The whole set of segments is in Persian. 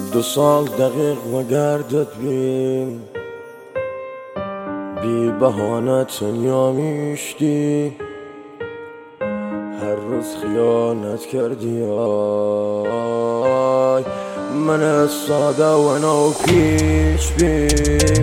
2 سال دقیق و گردت بیم بی بهانه تنیا میشتی، هر روز خیانت کردی آی من ساده و نو پیش بیم.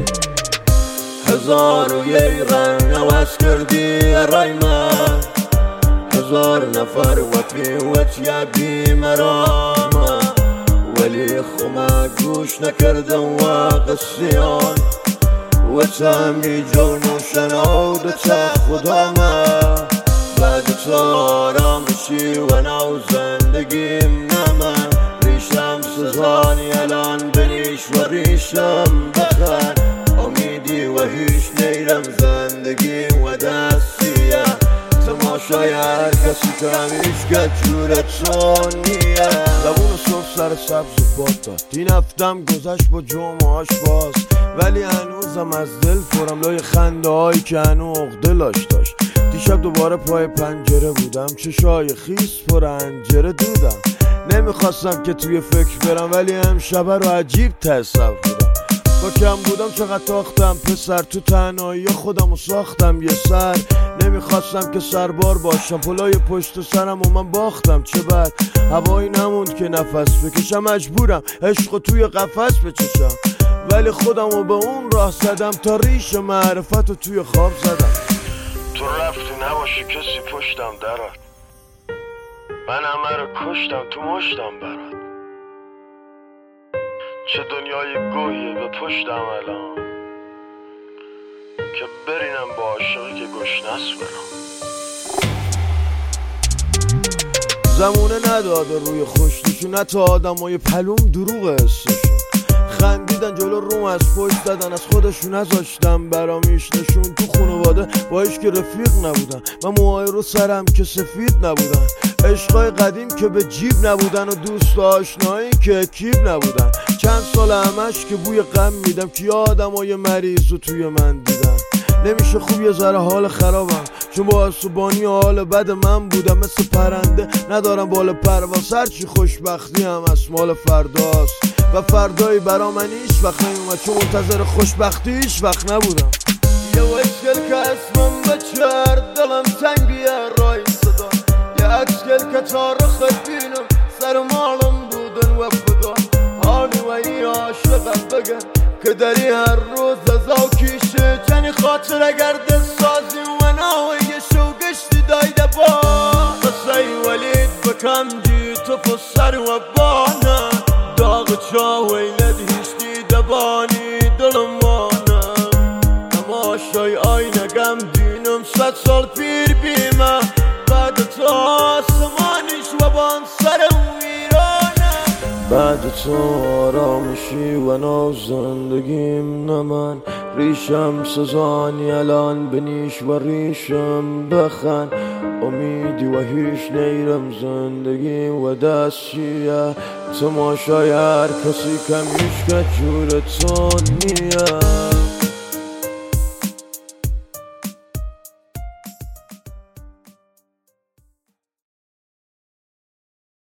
1001 رنگ عوض کردی رای من، 1000 نفر وطی بی مرام، ولی خما گوش نکردم و قصیان و تمی جون و شنود چه خدامه. بعد تو آرامشی و نو زندگیم نمن، ریشم سزانی الان بنیش و ریشم بخن، امیدی و هیچ نیرم زندگی و دستیه، تماشای هر کسی کمیش که جورتون نیه. زبون صبح سر سبز و باد داد، این هفتم گذشت با جمعهاش باز، ولی هنوزم از دل پرم لای خنده هایی که هنو عقده لاش داشت. دیشب دوباره پای پنجره بودم، چشای خیس پر انجره دیدم، نمیخواستم که توی فکر برم ولی امشب رو عجیب تصور بودم. با کم بودم چقدر تاختم پسر، تو تنهایی خودم رو ساختم یه سر، نمیخواستم که سربار باشم، پلای پشت سرم و من باختم. چه بد هوایی نموند که نفس بکشم، مجبورم عشق توی قفس بچشم، ولی خودم رو به اون راه زدم تا ریش معرفت رو توی خواب زدم. تو رفتی نباشی کسی پشتم درات، من همه رو کشتم تو مشتم برات، چه دنیای گوهیه به پشتم الان که برینم با عاشقی که گشنس برام. زمونه نداده روی خوشتشون، حتی آدمای پلوم دروغ حسشون، خندیدن جلو روم از پشت زدن، از خودشون نذاشتم برام نشون. تو خانواده با هیچ که رفیق نبودن، من موهای رو سرم که سفید نبودن، عشقای قدیم که به جیب نبودن و دوست آشنایی که اکیب نبودن. چند سال همش که بوی غم میدم که آدمای مریض رو توی من دیدن. نمیشه خوب یه ذره حال خرابم، چون با عصبانی حال بد من بودم، مثل پرنده ندارم بال پرواز، هرچی خوشبختی هم از مال فرداست و فردایی برا من هیچ وقت نیومد، چون منتظر خوشبختی هیچ وقت نبودم. یه وشکل که اسمم بچرد دلم تنگیه رای صدا، یه عکسکل که تارخ بینم سر مالم بودن و فدا، حالی و ای عاشقت بگن که داری هر روز ازاو کیشه، چنی خاطر گرد سازی و ناوی شو گشتی دایده با قصه ولید بکم دی تو فسر و بانه، داغ چاویلد هیشتی دبانی دلم وانم، تماشای آینه گم دینم 100 سال پیر بیمه، بعد تو آسمانیش و بان سرم ویرانه. بعد تو آرامشی و نو زندگیم نمن، ریشم سزانی الان بنیش و ریشم بخن، امیدی و هیچ نیرم زندگی و دستیه، تماشای هر کسی کمیش که جورتون نیه.